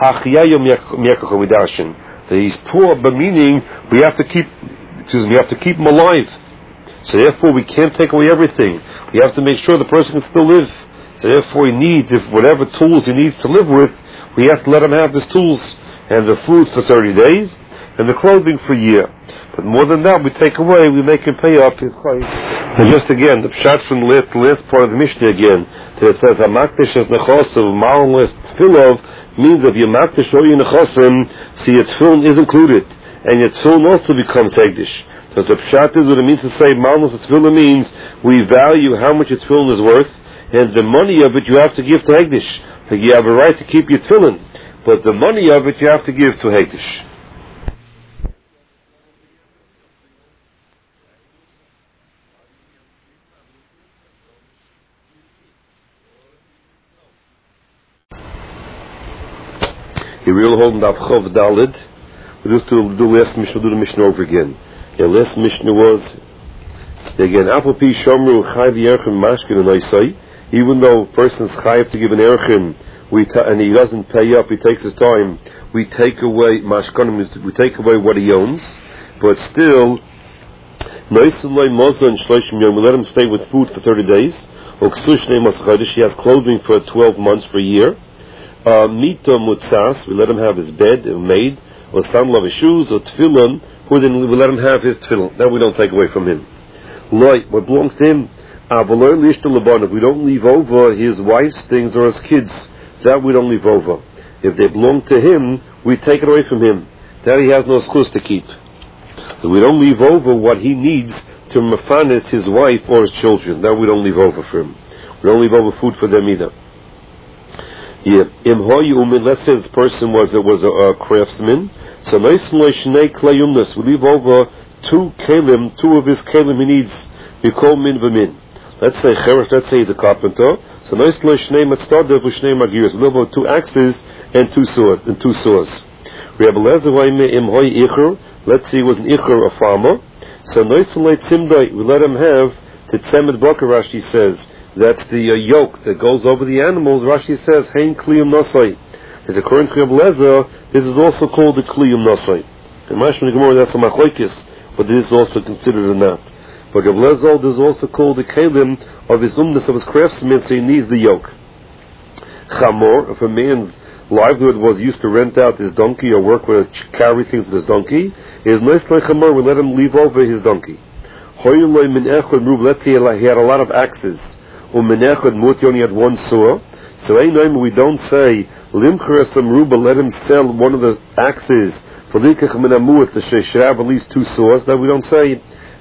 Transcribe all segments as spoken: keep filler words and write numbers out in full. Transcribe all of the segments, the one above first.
Hachiyayo Miyakacho Midashin. That he's poor, but meaning we have to keep, excuse me, we have to keep him alive. So therefore we can't take away everything. We have to make sure the person can still live. So therefore he needs, if whatever tools he needs to live with, we have to let him have his tools. And the food for thirty days, and the clothing for a year. But more than that, we take away, we make him pay up his price. And just again, the pshat from the last, the last part of the Mishnah again, that it says, Hamakdish es nechosav, ma'alnes tefillov, means if you makdish all your nechosim, see your tefillin is included. And your tefillin also becomes hegdish. So the pshat is what it means to say, ma'alnes tefillin means, we value how much your tefillin is worth, and the money of it you have to give to hegdish. Like you have a right to keep your tefillin, but the money of it you have to give to hegdish. You really holding up Chav Dalid. We just do the last Mishnah, do the Mishnah over again. The last Mishnah was again Apple Pi Shomru Chayv Yerchim Mashkin and Isai. Even though a person's Chayv to give an Erchim, we ta- and he doesn't pay up, he takes his time. We take away Mashkanim, we take away what he owns, but still, we let him stay with food for thirty days. He has clothing for twelve months, for a year. Mita mutzas, we let him have his bed made, or sandal his shoes, or tefillin, who then we let him have his tefillin. That we don't take away from him. Loi, what belongs to him? We don't leave over his wife's things or his kids. That we don't leave over. If they belong to him, we take it away from him. That he has no schus to keep. So we don't leave over what he needs to mafanis his wife or his children. That we don't leave over for him. We don't leave over food for them either. Yeah. Let's say this person was a, was a, a craftsman. So we leave over two kelim, two of his kelim he needs. We call min v'min. Let's say cherish, let's say he's a carpenter. So we leave over two axes and two saws and two saws. We have let's say he was an icher, a farmer. So we let him have the tzemed baka. Rashi says that's the uh, yoke that goes over the animals. Rashi says hein kliyum nosai. As according to Rabbi Lezer, this is also called the kliyum nosai. In Mashma Gemara, that's a machlokes, but this is also considered a not. But Rabbi Lezer, this is also called the kelim of his umnus, of his craftsman, so he needs the yoke. Chamor, if a man's livelihood was used to rent out his donkey or work with carry things with his donkey, is nice like chamor, we let him leave over his donkey. Let's say he had a lot of axes. He only had one saw. So we don't say let him sell one of the axes for the should have at least two saws. That we don't say.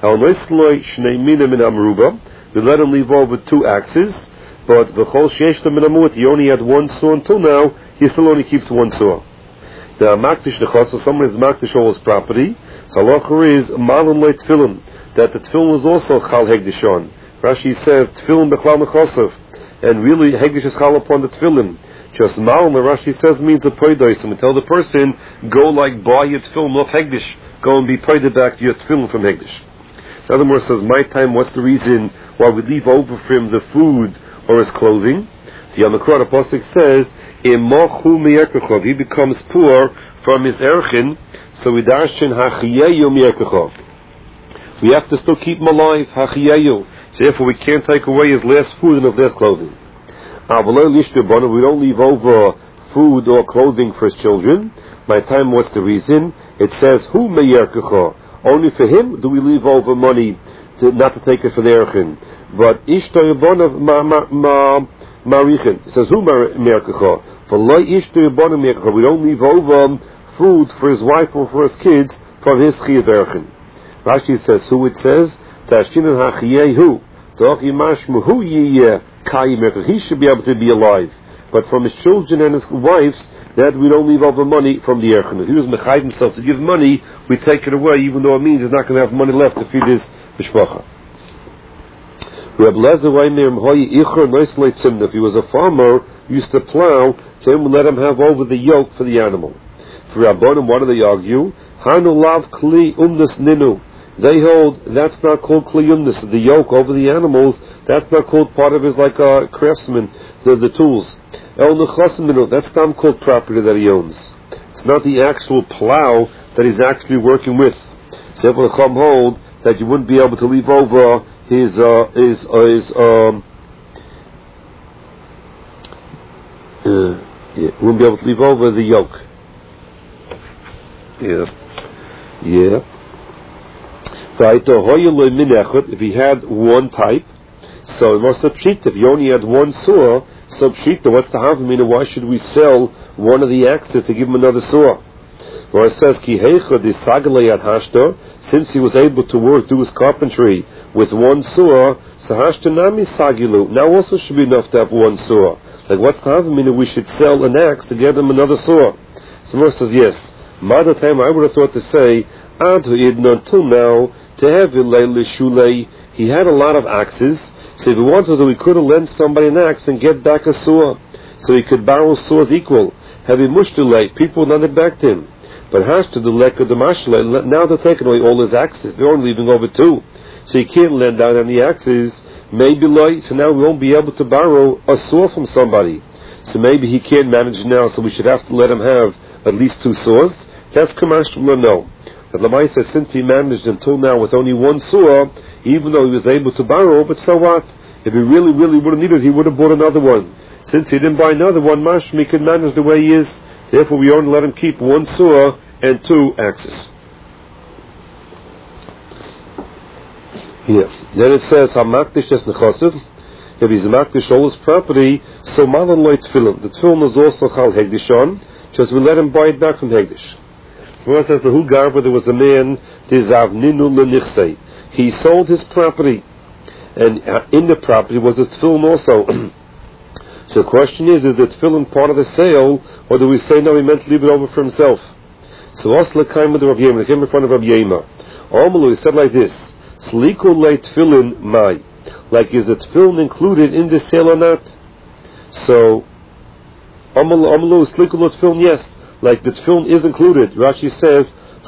We let him leave over two axes. But the whole sheish minamut, he only had one saw until now. He still only keeps one saw. The makdish nechos, so someone is makdish all his property. So halacha is malum le tefillin, that the tefillin is also chal hegdishon. Rashi says tefillin bechlal nechosav, and really hegdish is chal upon the tefillin. Just malum, Rashi says, means a poidos, and we tell the person, go like buy your tefillin of hegdish, go and be poided back to your tefillin from hegdish. The other more says, my time, what's the reason why we leave over for him the food or his clothing? The Yamakra, the Pasuk says, he becomes poor from his erchin, so we darshan hachiyeyu miyekachov. We have to still keep him alive, hachiyeyu. So therefore we can't take away his last food and his last clothing. We don't leave over food or clothing for his children. By time, what's the reason? It says, hu miyekachov. Only for him do we leave over money, to, not to take it for the erchin. But ishto yabanav ma ma ma marichin. It says who merkacha. For lo ishto yabanav merkacha. We don't leave over food for his wife or for his kids from his chiyav erchin. Rashi says who it says tashinan hachiyehu. Doch yimashmu hu yiyeh kai merkacha. He should be able to be alive. But from his children and his wives, that we don't leave over money from the erchin. If he was mechayiv himself to give money, we take it away, even though it means he's not going to have money left to feed his mishpacha. If he was a farmer, used to plow, so he would let him have over the yoke for the animal. For Rabbanim, what do they argue? They hold that's not called kliyumnus, the yoke over the animals. That's not called part of his like a craftsman, the the tools. El nechasim, that's not called property that he owns. It's not the actual plow that he's actually working with. So the Chum hold that you wouldn't be able to leave over his uh, his uh, his um uh, yeah, wouldn't be able to leave over the yoke. Yeah, yeah. Right, if he had one type, so it must have pshita. If you only had one saw, so pshita, what's the havamina? Why should we sell one of the axes to give him another saw? Well, it says ki heicha di sagalei at hashta. Since he was able to work, do his carpentry with one saw, so hashta nami sagilu. Now also should be enough to have one saw. Like what's the havamina? We should sell an axe to get him another saw. So Moshe says yes. Mother time I would have thought to say ad until now. To have Shulei, he had a lot of axes, so if he wanted to, he could have lent somebody an axe and get back a saw, so he could borrow saws equal. Having mushtulei, people would not have backed him. But hashta the lek of the mashlei, now they're taking away all his axes, they're only leaving over two, so he can't lend out any axes. Maybe like, so now we won't be able to borrow a saw from somebody. So maybe he can't manage now, so we should have to let him have at least two saws. That's kamashla no. But Lamai says since he managed until now with only one saw, even though he was able to borrow, but so what? If he really, really would have needed it, he would have bought another one. Since he didn't buy another one, Mashmi can manage the way he is. Therefore, we only let him keep one saw and two axes. Here. Then it says, Hamakdish es nechosiv. If he's makdish all his property, so malan loy tefillin. The tefillin is also chal hegdishon, just we let him buy it back from hegdish. It says the Hugarba, there was a man, he sold his property, and in the property was his tefillin also. So the question is, is the tefillin part of the sale, or do we say no, he meant to leave it over for himself? So Osla came with Rav Yema, he came in front of Rav Yema. Amalu, he said like this, Sliku le tefillin mai. Like, is the tefillin included in the sale or not? So, Amalu, Sliku le tefillin, yes. Like the tefillin is included. Rashi says,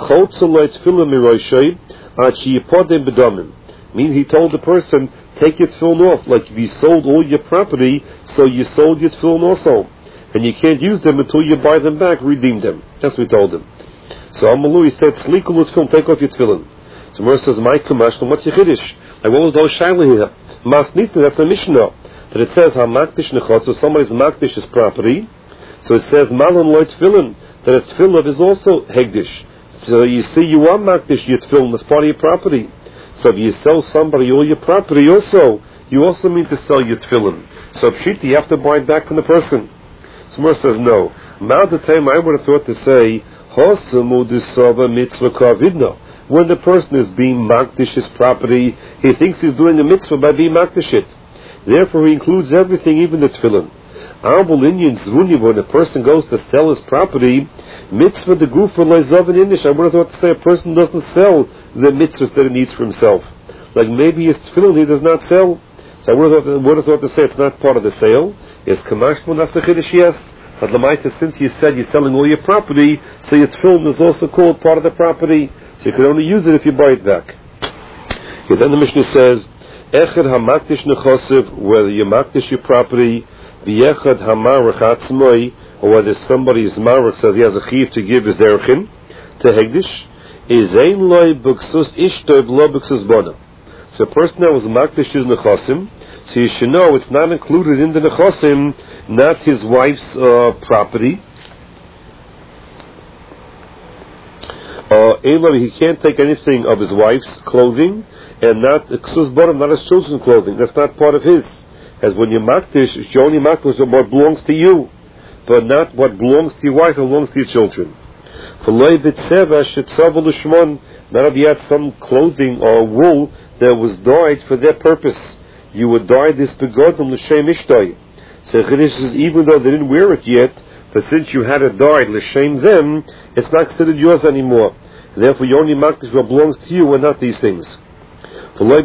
meaning he told the person, take your tefillin off. Like if you sold all your property, so you sold your tefillin also. And you can't use them until you buy them back, redeem them. That's what we told him. So Amalu, he said, Slikul tefillin, take off your tefillin. So Mer says, my kamash, what's your chiddush? Like what was those shaila here? Mas nisa, that's a Mishnah. That it says, ha-makdish nechos, so somebody's makdish is property. So it says, malon loy tefillin, that a tefillin is also hegdish. So you see, you are makdish your tefillin as part of your property. So if you sell somebody all your property also, you also mean to sell your tefillin. So pshita, you have to buy it back from the person. So Mer says, no. Now the time I would have thought to say, hosamu disava mitzvah kavidna. When the person is being makdish his property, he thinks he's doing a mitzvah by being makdish it. Therefore he includes everything, even the tefillin. When a person goes to sell his property, mitzvah the gufa leizav in English, I would have thought to say a person doesn't sell the mitzvahs that he needs for himself. Like maybe his tefillin he does not sell. So I would have thought, would have thought to say it's not part of the sale. Yes, kamashmon, that's the chiddush, yes. But Lamaita, since you said you're selling all your property, so your tefillin is also called part of the property. So you can only use it if you buy it back. Okay, then the Mishnah says, Echad hamakdish nechosiv, whether you makdish your property, V'yechad hamarach atzmoi, or whether somebody's marach says he has a chiv to give his erchin to hegdish, is ein loy b'ksus ishtoi v'lo b'ksus bona. So a person that was makdish his nechosim, so you should know it's not included in the nechosim, not his wife's uh, property. Uh, he can't take anything of his wife's clothing, and not ksus bona, not his children's clothing. That's not part of his. As when you makdish, it's only makdish of what belongs to you, but not what belongs to your wife or belongs to your children. For loy b'tzeva shetzava l'shmon, not if you had some clothing or wool that was dyed for that purpose. You would dye this begodim l'shem ishtoi. So Chiddush is, even though they didn't wear it yet, but since you had it dyed l'shem them, it's not considered yours anymore. Therefore, you only makdish what belongs to you and not these things. Also,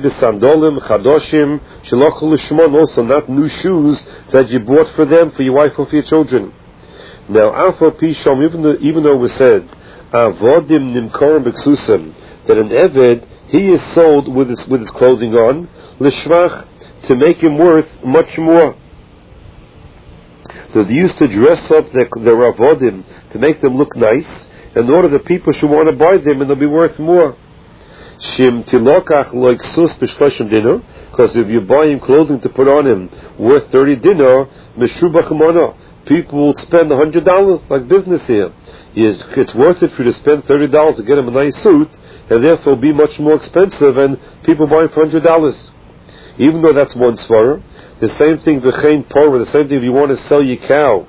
not new shoes that you bought for them, for your wife or for your children. Now, Alpha Pisham, even though, even though it was said, Avodim Nimkorim B'Ksusim, that an Eved, he is sold with his, with his clothing on, L'Shvach, to make him worth much more. So they used to dress up their, their Avodim to make them look nice, in order that people should want to buy them and they'll be worth more. Shim tilokach like sus b'shloshim dinar, because if you buy him clothing to put on him worth thirty dinar, meshubach mana, people will spend a hundred dollars like business here. Is it's worth it for you to spend thirty dollars to get him a nice suit, and therefore be much more expensive, and people buy him for hundred dollars. Even though that's one svara, the same thing v'chein porah, the same thing if you want to sell your cow.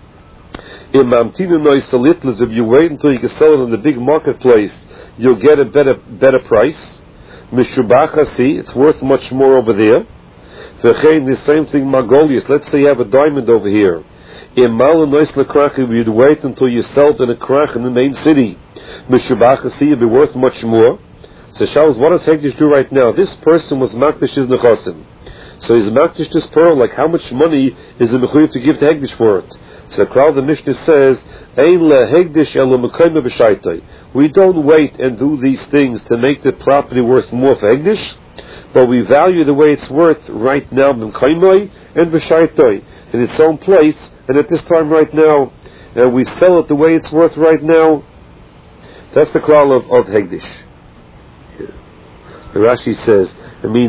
If you wait until you can sell it in the big marketplace, you'll get a better better price. Mishubachasi, it's worth much more over there. The same thing Magolius. Let's say you have a diamond over here. You'd wait until you sell it in a krach in the main city. Mishubachasi, it'd be worth much more. So Shalos, what does Hegdish do right now? This person was Makdish his nechasim. So he's Makdish this pearl, like how much money is the mechuyev to give to Hegdish for it? So the crowd, the Mishnah says, we don't wait and do these things to make the property worth more for Hegdish, but we value the way it's worth right now and b'shaitai, in its own place, and at this time right now, and we sell it the way it's worth right now. That's the klal of, of Hegdish. The Rashi says, it means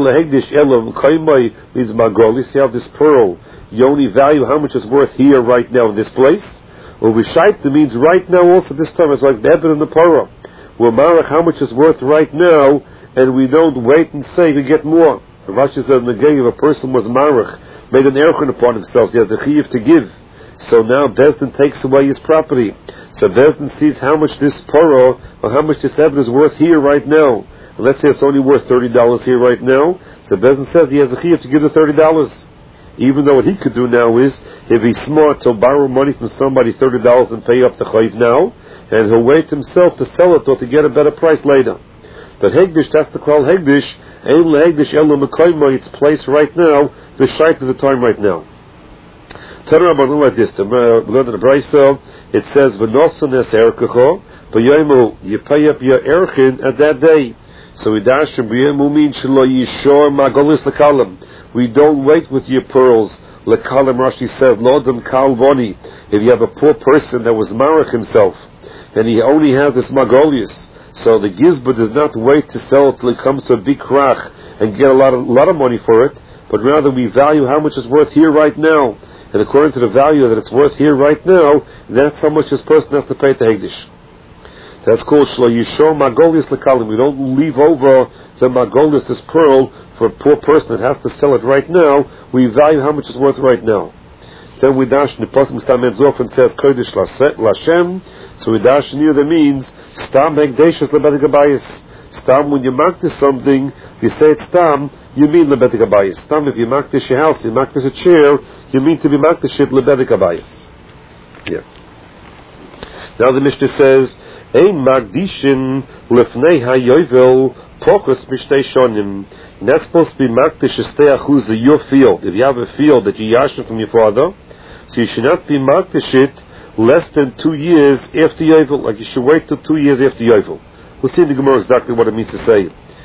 means magolis. You have this pearl. You only value how much is worth here, right now, in this place. Or vishaita means right now. Also, this time it's like the Eben and the Parah. We're marach how much is worth right now, and we don't wait and say we get more. Rashi says in the game, if a person was marach, made an erchon upon himself, he has the chiyuv to give. So now Bezdin takes away his property. So Bezdin sees how much this Parah or how much this Eben is worth here, right now. Let's say it's only worth thirty dollars here right now. So Bezdin says he has the chiyuv to give the thirty dollars. Even though what he could do now is, if he's smart, he'll borrow money from somebody thirty dollars and pay up the chayiv now, and he'll wait himself to sell it or to get a better price later. But Hegdish, that's the call Hegdish, Ein leHegdish Elo Mekoyma, it's placed right now, the shite of the time right now. Tell Rabbanon like this, we learned in the Brayso, it says, V'nosan es erkecho, V'yoymu, you pay up your erchin at that day. So we dash and b'yemu mean shelo yishor magolis lekalim. We don't wait with your pearls. Lekalim, Rashi says, lodem kalvoni. If you have a poor person that was marach himself, and he only has this magolius, so the gizba does not wait to sell it till it comes to a big krach and get a lot of lot of money for it, but rather we value how much it's worth here right now. And according to the value that it's worth here right now, that's how much this person has to pay to Hegdish. That's called Shlo Yishor Magolius Lekalim. We don't leave over the Magolius, this pearl, for a poor person that has to sell it right now. We value how much it's worth right now. Then we dash in the Pasuk Stam Enzov and says Kodesh Lashem. So we dash near the means Stam Hegdeshus Lebet Gabayis. Stam, when you mark this something, if you say it's Stam, you mean Lebet Gabayis. Stam, if you mark this your house, you mark this a chair, you mean to be marked this shit Lebet Gabayis. Yeah. Now the Mishnah says, Ein Magdishin Lefnei HaYovel Pokos Mishtei Shonim. And that's supposed to be Magdish Shtei Achuz, your field. If you have a field that you yashin from your father, so you should not be Magdish it less than two years after Yovel. Like you should wait till two years after Yovel. We'll see in the Gemara exactly what it means to say.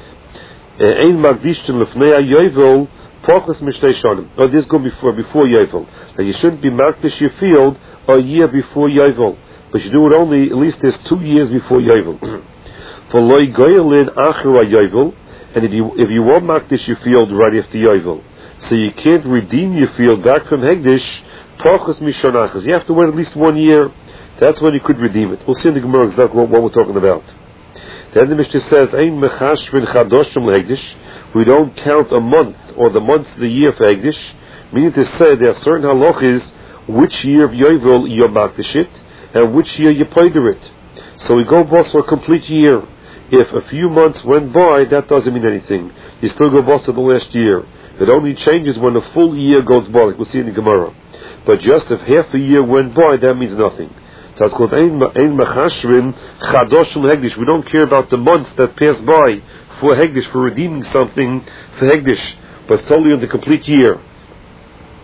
Ein Magdishin Lefnei HaYovel Pokos Mishtei Shonim. Oh, this go before before Yovel. Now you shouldn't be Magdish your field a year before Yovel. But you do it only, at least there's two years before Yovel. For loy goyelin achra Yovel, and if you if you won't makdish your field right after Yovel, so you can't redeem your field back from Hegdish, pachos mishonachas. You have to wait at least one year. That's when you could redeem it. We'll see in the Gemara exactly what, what we're talking about. Then the Mishnah says, Ein mechashvin chadoshim lehegdish. We don't count a month or the months of the year for Hegdish. Meaning to say there are certain halachas which year of Yovel you makdish it, and which year you playder it. So we go boss for a complete year. If a few months went by, that doesn't mean anything. You still go boss to the last year. It only changes when a full year goes by, like we'll see in the Gemara. But just if half a year went by, that means nothing. So it's called Ein Mechashrin Chadoshim Hegdish. We don't care about the months that pass by for Hegdish, for redeeming something for Hegdish, but it's totally on the complete year.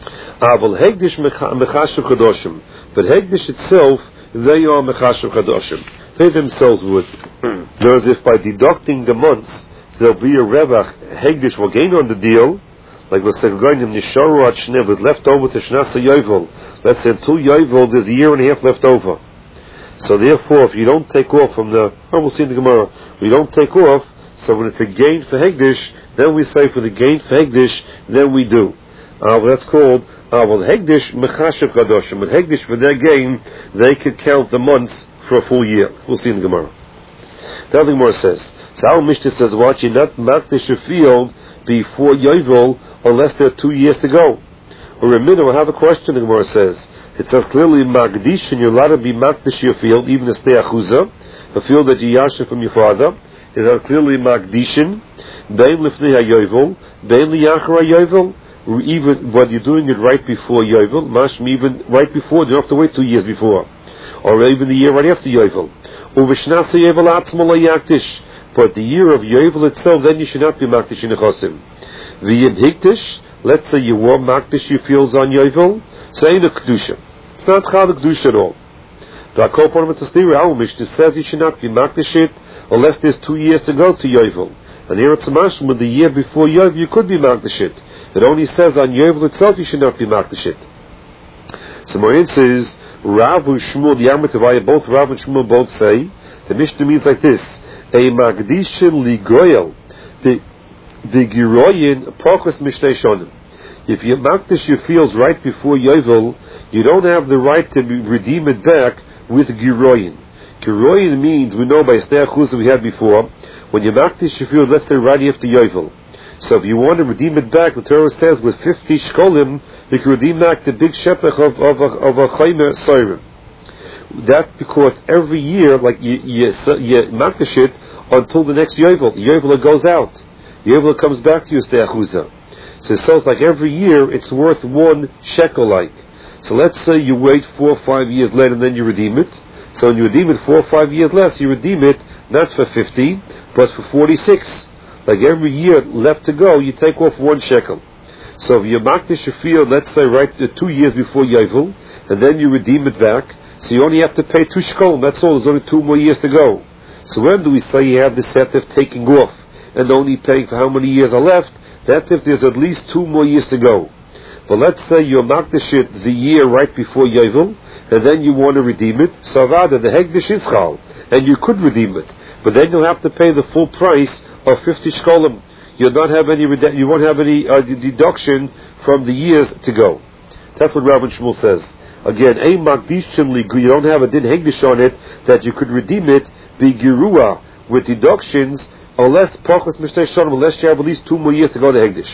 Aval Hegdish Mechashav Chadoshim. But Hegdish itself, they are Mechashav Chadoshim. They themselves would. Whereas if by deducting the months, there'll be a Revach, Hegdish will gain on the deal, like we're saying, Nisharu at Shnev, with left over to Shnasa Yovel. Let's say until Yovel, there's a year and a half left over. So therefore, if you don't take off from the, oh, we'll see in the Gemara, we don't take off, so when it's a gain for Hegdish, then we say for the gain for Hegdish, then we do. Uh, well, that's called, uh, well, Hegdish Mechashav Chadoshim. With Hegdish, for their gain, they could count the months for a full year. We'll see in the Gemara. The other Gemara says, so our Mishnah says, watch, you're not Makdish your field before Yovel, unless there are two years to go. Or a minute, we'll have a question, the Gemara says. It says clearly, Magdish, and you're allowed to be Makdish your field, even a stay achuzah, a field that you yashin from your father. It says clearly Magdishin, Bein lifnei hayovel, Bein liyachar hayovel, even when you're doing it right before Yovel, mashma even right before, you don't have to wait two years before. Or even the year right after Yovel. Uveshnasa Yovel atzmo lo yaktish. But the year of Yovel itself, then you should not be Makdish in Nechosim. V'yin hiktish, let's say you were Makdish your fields on Yovel, so ain't a Kedusha. It's not Chal Kedusha at all. The Akol Parma Tzastira, our Mishnah says you should not be Makdish it, unless there's two years to go to Yovel. And here it's a mashma, with the year before Yovel, you could be Makdish it. It only says on Yovel itself you should not be Makdish it. So Morin says, Rav and Shmuel, the Yarmatavaya, both Rav and Shmuel both say, the Mishnah means like this, a Magdishin Ligoyel, the the Giroyin Pachos Mishnei Shonim. If you Makdish your fields right before Yovel, you don't have the right to redeem it back with Giroyin. Giroyin means, we know by Stei Achuzah we had before, when you Makdish your field, let's say right after Yovel. So if you want to redeem it back, the Torah says with fifty shkolim, you can redeem back the big shepech of, of, of, of a chaymer soirim. That's because every year, like you, you, you Makdish it until the next Yovel. Yovel goes out. Yovel comes back to you, Stei Achuzah. So it sounds like every year it's worth one shekel like. So let's say you wait four or five years later and then you redeem it. So when you redeem it four or five years less, you redeem it not for fifty, but for forty-six. Like every year left to go, you take off one shekel. So if you Makdish your field, let's say right uh, two years before Yovel, and then you redeem it back, so you only have to pay two shekel. That's all. There's only two more years to go. So when do we say you have the set of taking off and only paying for how many years are left? That's if there's at least two more years to go. But let's say you Makdish it the year right before Yovel, and then you want to redeem it. So rather the Hegdish is chal, and you could redeem it, but then you'll have to pay the full price of fifty shkolim. You'll not have any. You won't have any uh, deduction from the years to go. That's what Rav and Shmuel says. Again, a Magdishin ligu. You don't have a din Hegdish on it that you could redeem it be girua with deductions, unless pachos mishnei shonim, unless you have at least two more years to go to Hegdish.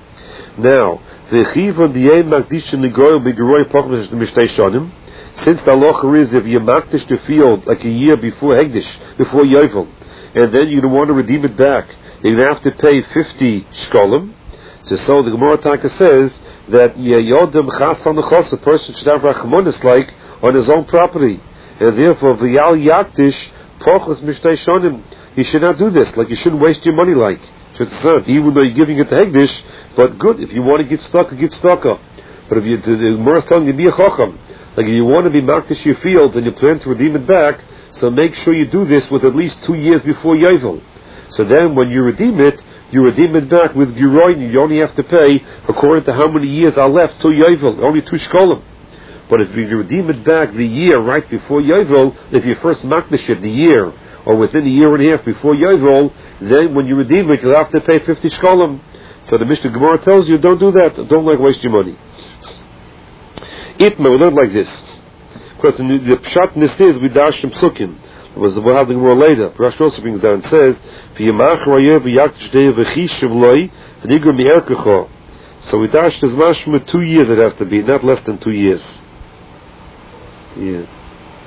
Now, the chivon the a Magdishin ligu be girua pachos mishnei shonim. Since the halacha is if you Makdish the field like a year before Hegdish, before Yovel, and then you don't want to redeem it back, you're going to have to pay fifty shkolim. So, so the Gemara Taka says that Yodem Chas on the Chos, a person should have Rachmanis like on his own property, and therefore V'yal Yakdish Pachos Mishnei Shonim. You should not do this. Like you shouldn't waste your money. Like even though you're giving it to Hegdish, but good if you want to get stuck, get stuck up. But if you the Gemara is telling you be a chacham, like if you want to be Makdish your field and you plan to redeem it back, so make sure you do this with at least two years before Yovel. So then when you redeem it, you redeem it back with Giroin. You only have to pay according to how many years are left till Yovel, only two shkolim. But if you redeem it back the year right before Yovel, if you first Makdish it the year, or within a year and a half before Yovel, then when you redeem it, you'll have to pay fifty shkolim. So the Mishnah Gemara tells you, don't do that. Don't like waste your money. Itma, we learn like this. Because the, the pshat in this is we dash him psukim. Was the we'll have the Gemara later. Rashi also brings down and says, so we dash this mashma two years it has to be, not less than two years. Yeah.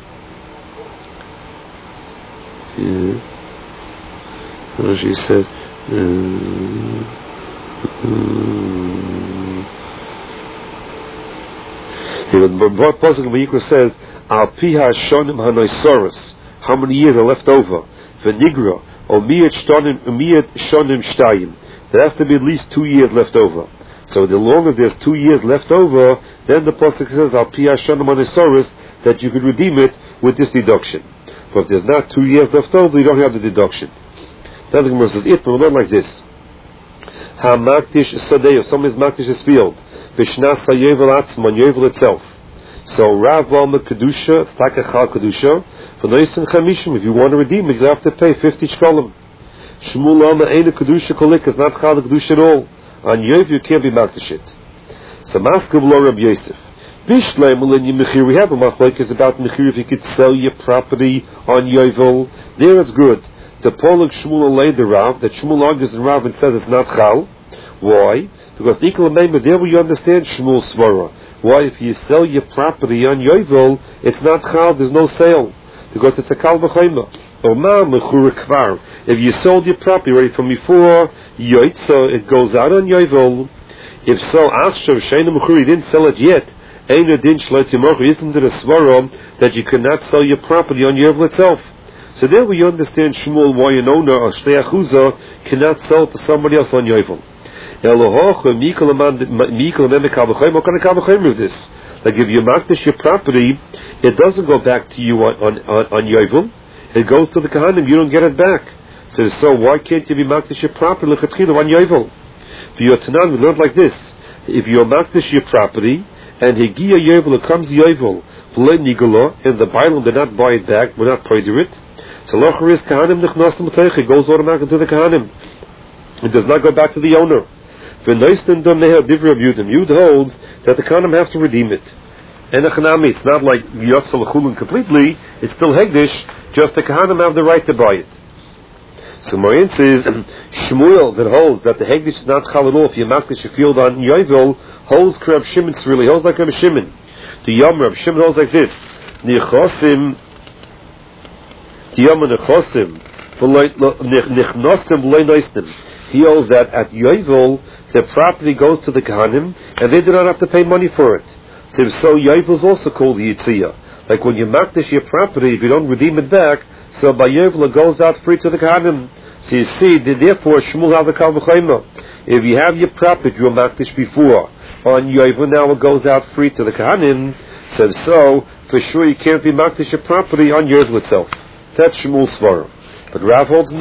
Yeah. Rashi says, um, um, the Pasuk of Vayikra says, Al piha shonim hanoisaurus. How many years are left over? V'nigra or miyat shonim shonim shtayim. There has to be at least two years left over. So the longer there's two years left over, then the pasuk says al pi hashanah manisoris that you could redeem it with this deduction. But if there's not two years left over, you don't have the deduction. Now the Gemara says it, but we learn like this: Ha maktish sadeh, someone is maktish his field, v'shnas hayevel atzman, yevel itself. So Rav Alma Kedusha, it's like a Chal Kedusha. For Noisin Chamishim, if you want to redeem it, you have to pay fifty shkolim. Shmuel Alma Eina Kedusha Kolik is not Chal Kedusha at all. On Yov you can't be makdish it. So Maskav Lo Rab Yosef. Bishleim Ulin Mechir, we have a machlok is about Mechir if you could sell your property on Yovel. There it's good. The Polak Shmuel Alei the Rav, that Shmuel argues in Rav and says it's not Chal. Why? Because the Ikal Meimer, there we understand Shmuel Svara. Why, if you sell your property on Yovel, it's not Chal, there's no sale. Because it's a Kal V'chayma. If you sold your property already from before Yoit, so it goes out on Yovel. If so, Achshav Sheina Mechur, you didn't sell it yet. Eina Din Shloit Yimorchu, isn't it a Svara that you cannot sell your property on Yovel itself? So there we understand Shmuel, why an owner or Shtei Achuzah cannot sell to somebody else on Yovel. What kind of Kal is this? Like if you makdish your property, it doesn't go back to you on on, on, on Yovel. It goes to the Kahanim, you don't get it back. So, so why can't you be makdish your property on Yovel? For your Tanan, we learned like this: if you makdish your property and Higia Yovel, it comes Yovel, and the Bailam did not buy it back, will not pay to it. So Locher is Kahanim Nechnasim Teich, it goes automatically to the Kahanim. It does not go back to the owner. Yud holds that the Kahanim have to redeem it. And the Chanami, it's not like Yotzal Chulun completely, it's still Hegdish, just the Kahanim have the right to buy it. So Marian says, Shmuel that holds that the Hegdish is not Chal at all, if you makdish your field on Yovel, holds Reb Shimon really, holds like Reb Shimon. The Yom Reb Shimon holds like this: Nichosim, the Yom Nichosim, Nichnosim v'lei noistim. He holds that at Yovel, the property goes to the Kahanim, and they do not have to pay money for it. So, so Yovel is also called Yitziyah. Like when you makdish your property, if you don't redeem it back, so by Yovel it goes out free to the Kahanim. So you see, therefore Shmuel has a Kal V'chayma. If you have your property you were makdish before on Yovel, now it goes out free to the Kahanim. So, so for sure you can't be makdish your property on Yovel itself. That's Shmuel's svara. But Rav holds